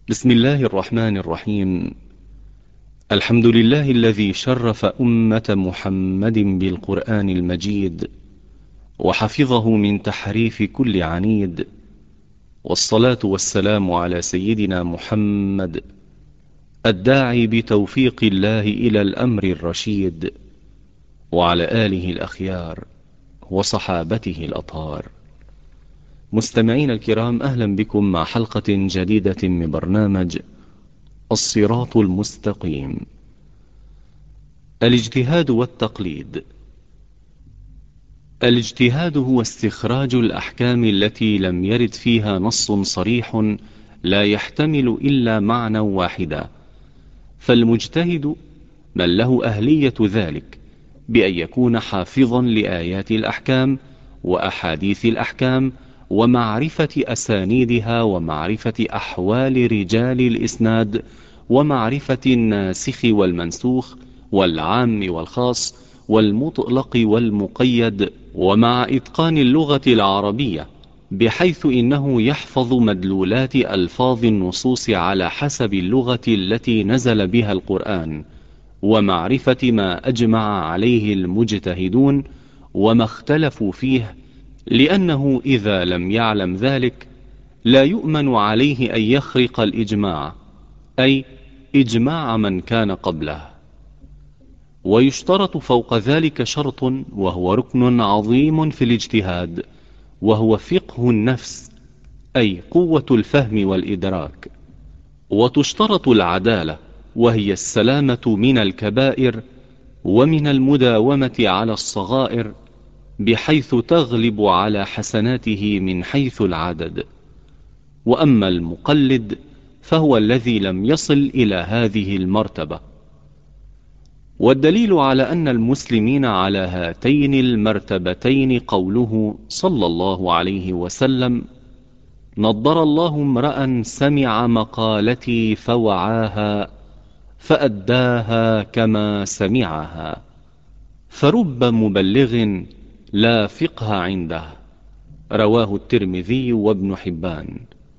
بسم الله الرحمن الرحيم. الحمد لله الذي شرف أمة محمد بالقرآن المجيد وحفظه من تحريف كل عنيد، والصلاة والسلام على سيدنا محمد الداعي بتوفيق الله إلى الأمر الرشيد، وعلى آله الأخيار وصحابته الأطهار. مستمعين الكرام، أهلا بكم مع حلقة جديدة من برنامج الصراط المستقيم. الاجتهاد والتقليد. الاجتهاد هو استخراج الأحكام التي لم يرد فيها نص صريح لا يحتمل إلا معنى واحدا، فالمجتهد من له أهلية ذلك بأن يكون حافظا لآيات الأحكام وأحاديث الأحكام ومعرفة أسانيدها ومعرفة أحوال رجال الإسناد ومعرفة الناسخ والمنسوخ والعام والخاص والمطلق والمقيد، ومع إتقان اللغة العربية بحيث إنه يحفظ مدلولات ألفاظ النصوص على حسب اللغة التي نزل بها القرآن، ومعرفة ما أجمع عليه المجتهدون وما اختلفوا فيه، لأنه إذا لم يعلم ذلك لا يؤمن عليه أن يخرق الإجماع، أي إجماع من كان قبله. ويشترط فوق ذلك شرط وهو ركن عظيم في الاجتهاد، وهو فقه النفس، أي قوة الفهم والإدراك. وتشترط العدالة، وهي السلامة من الكبائر ومن المداومة على الصغائر، بحيث تغلب على حسناته من حيث العدد. وأما المقلد فهو الذي لم يصل إلى هذه المرتبة. والدليل على أن المسلمين على هاتين المرتبتين قوله صلى الله عليه وسلم: نضر الله امرأ سمع مقالتي فوعاها فأداها كما سمعها، فرب مبلغ لا فقه عنده. رواه الترمذي وابن حبان.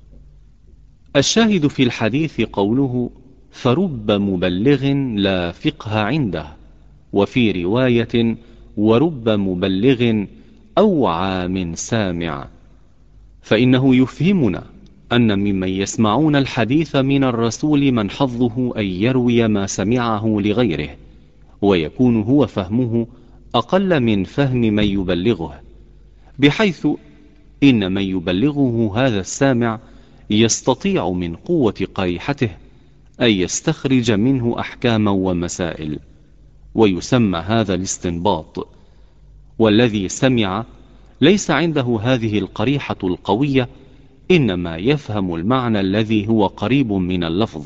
الشاهد في الحديث قوله فرب مبلغ لا فقه عنده، وفي رواية ورب مبلغ أوعى من سامع، فإنه يفهمنا أن ممن يسمعون الحديث من الرسول من حظه أن يروي ما سمعه لغيره، ويكون هو فهمه أقل من فهم من يبلغه، بحيث إن من يبلغه هذا السامع يستطيع من قوة قريحته أن يستخرج منه أحكاما ومسائل، ويسمى هذا الاستنباط. والذي سمع ليس عنده هذه القريحة القوية، إنما يفهم المعنى الذي هو قريب من اللفظ.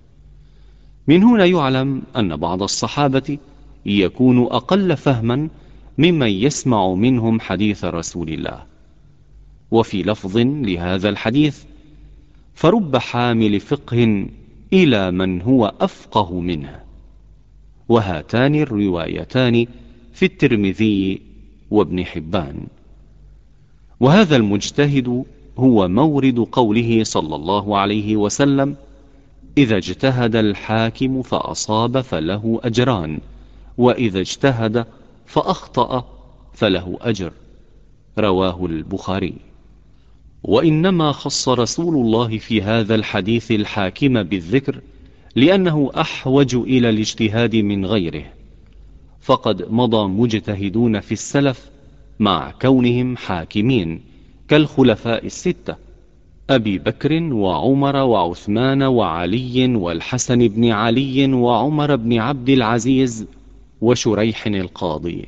من هنا يعلم أن بعض الصحابة يكون أقل فهما ممن يسمع منهم حديث رسول الله. وفي لفظ لهذا الحديث: فرب حامل فقه إلى من هو أفقه منه. وهاتان الروايتان في الترمذي وابن حبان. وهذا المجتهد هو مورد قوله صلى الله عليه وسلم: إذا اجتهد الحاكم فأصاب فله أجران، وإذا اجتهد فأخطأ فله أجر. رواه البخاري. وإنما خص رسول الله في هذا الحديث الحاكم بالذكر لأنه أحوج إلى الاجتهاد من غيره، فقد مضى مجتهدون في السلف مع كونهم حاكمين كالخلفاء الستة: أبي بكر وعمر وعثمان وعلي والحسن بن علي وعمر بن عبد العزيز وشريح القاضي.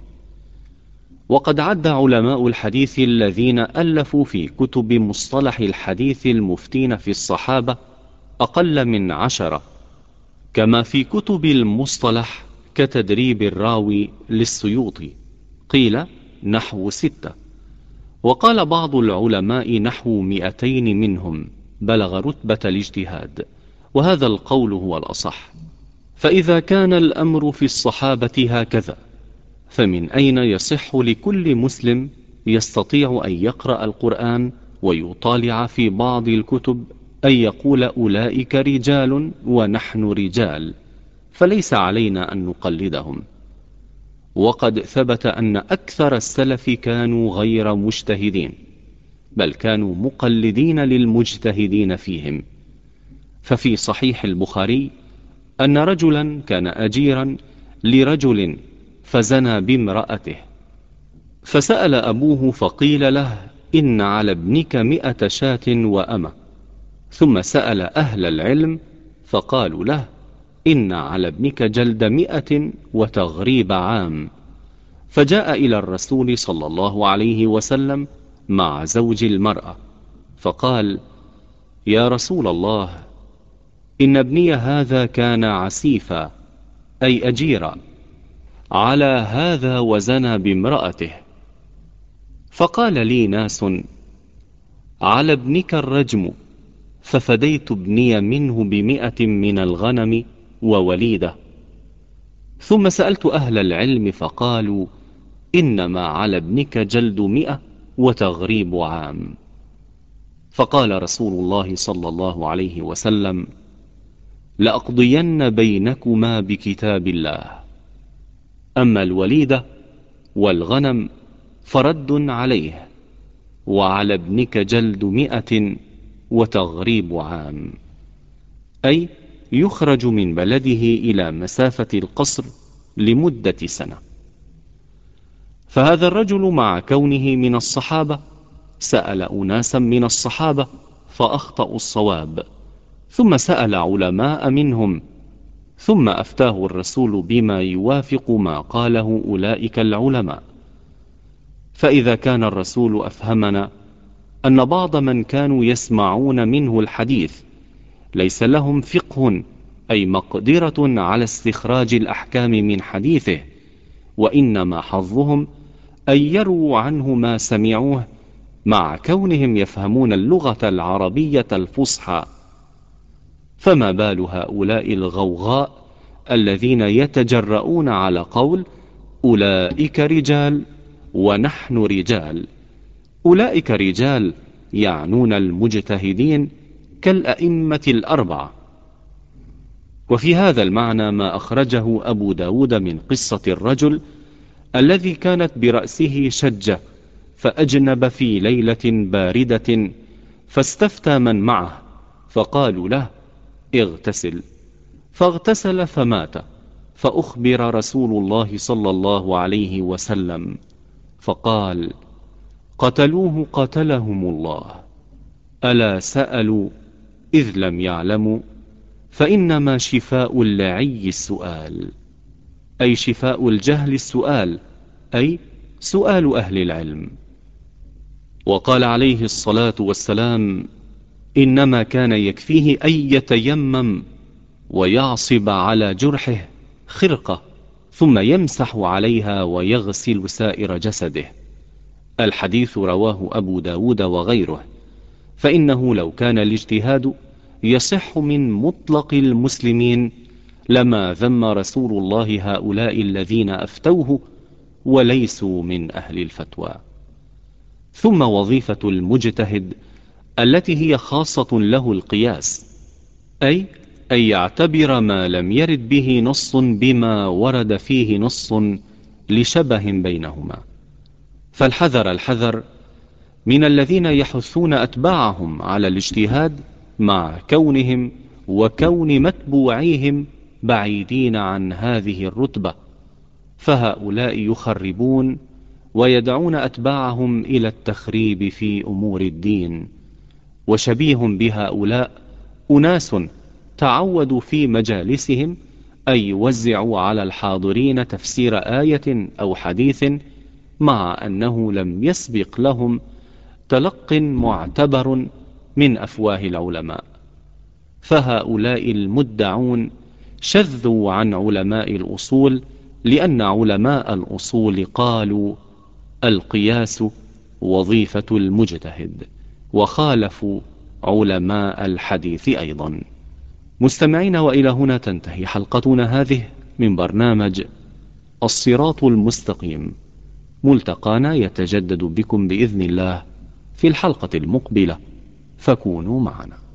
وقد عد علماء الحديث الذين ألفوا في كتب مصطلح الحديث المفتين في الصحابة أقل من 10، كما في كتب المصطلح كتدريب الراوي للسيوطي قيل نحو 6، وقال بعض العلماء نحو 200 منهم بلغ رتبة الاجتهاد، وهذا القول هو الأصح. فإذا كان الأمر في الصحابة هكذا، فمن أين يصح لكل مسلم يستطيع أن يقرأ القرآن ويطالع في بعض الكتب أن يقول أولئك رجال ونحن رجال، فليس علينا أن نقلدهم. وقد ثبت أن أكثر السلف كانوا غير مجتهدين، بل كانوا مقلدين للمجتهدين فيهم. ففي صحيح البخاري أن رجلا كان أجيرا لرجل فزنى بامرأته، فسأل أبوه فقيل له: إن على ابنك 100 شاة وأمة. ثم سأل أهل العلم فقالوا له: إن على ابنك جلد 100 وتغريب عام. فجاء إلى الرسول صلى الله عليه وسلم مع زوج المرأة فقال: يا رسول الله، إن ابني هذا كان عسيفا، أي أجيرا، على هذا وزنى بامرأته. فقال لي ناس: على ابنك الرجم، ففديت ابني منه ب100 من الغنم ووليدة. ثم سألت أهل العلم فقالوا: إنما على ابنك جلد 100 وتغريب عام. فقال رسول الله صلى الله عليه وسلم: لأقضين بينكما بكتاب الله. أما الوليدة والغنم فرد عليه، وعلى ابنك جلد 100 وتغريب عام، أي يخرج من بلده إلى مسافة القصر لمدة سنة. فهذا الرجل مع كونه من الصحابة سأل أناسا من الصحابة فأخطأوا الصواب، ثم سأل علماء منهم، ثم أفتاه الرسول بما يوافق ما قاله أولئك العلماء. فإذا كان الرسول أفهمنا أن بعض من كانوا يسمعون منه الحديث ليس لهم فقه، أي مقدرة على استخراج الأحكام من حديثه، وإنما حظهم أن يروا عنه ما سمعوه، مع كونهم يفهمون اللغة العربية الفصحى، فما بال هؤلاء الغوغاء الذين يتجرؤون على قول أولئك رجال ونحن رجال؟ أولئك رجال يعنون المجتهدين كالأئمة الأربعة. وفي هذا المعنى ما أخرجه أبو داود من قصة الرجل الذي كانت برأسه شجة فأجنب في ليلة باردة، فاستفتى من معه فقالوا له: اغتسل. فاغتسل فمات، فأخبر رسول الله صلى الله عليه وسلم فقال: قتلوه قتلهم الله، ألا سألوا إذ لم يعلموا؟ فإنما شفاء اللعي السؤال، أي شفاء الجهل السؤال، أي سؤال أهل العلم. وقال عليه الصلاة والسلام: إنما كان يكفيه أن يتيمم ويعصب على جرحه خرقة، ثم يمسح عليها ويغسل سائر جسده. الحديث رواه أبو داود وغيره. فإنه لو كان الاجتهاد يصح من مطلق المسلمين لما ذم رسول الله هؤلاء الذين أفتوه وليسوا من أهل الفتوى. ثم وظيفة المجتهد التي هي خاصة له القياس، أي أن يعتبر ما لم يرد به نص بما ورد فيه نص لشبه بينهما. فالحذر الحذر من الذين يحثون أتباعهم على الاجتهاد، مع كونهم وكون متبوعيهم بعيدين عن هذه الرتبة، فهؤلاء يخربون ويدعون أتباعهم إلى التخريب في أمور الدين. وشبيه بهؤلاء أناس تعودوا في مجالسهم أن يوزعوا على الحاضرين تفسير آية أو حديث، مع أنه لم يسبق لهم تلق معتبر من أفواه العلماء. فهؤلاء المدعون شذوا عن علماء الأصول، لأن علماء الأصول قالوا: القياس وظيفة المجتهد، وخالفوا علماء الحديث أيضا. مستمعين، وإلى هنا تنتهي حلقتنا هذه من برنامج الصراط المستقيم. ملتقانا يتجدد بكم بإذن الله في الحلقة المقبلة، فكونوا معنا.